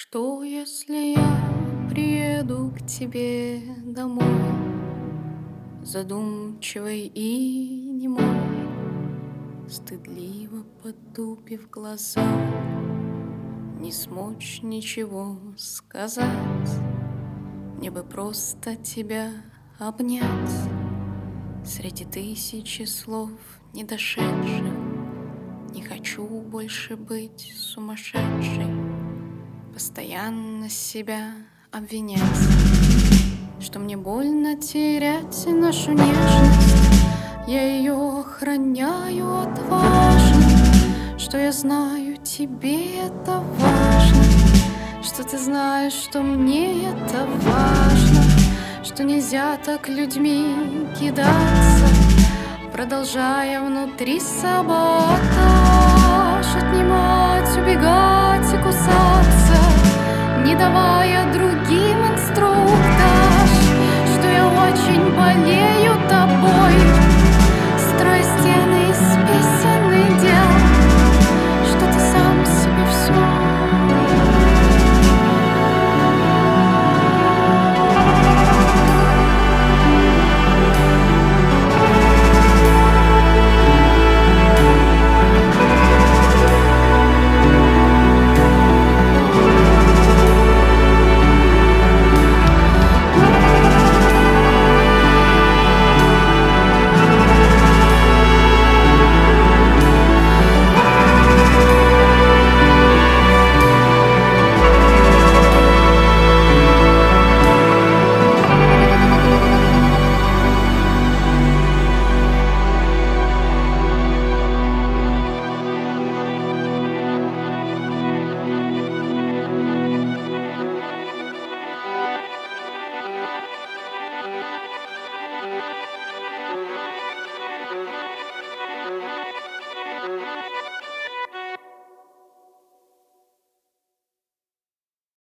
Что, если я приеду к тебе домой, задумчивый и немой, стыдливо потупив глаза, не смочь ничего сказать? Мне бы просто тебя обнять среди тысячи слов не дошедших. Не хочу больше быть сумасшедшей, постоянно себя обвинять, что мне больно терять нашу нежность. Я ее охраняю отважно, что я знаю, тебе это важно, что ты знаешь, что мне это важно, что нельзя так людьми кидаться, продолжая внутри саботаж, отнимать, убегать и кусаться.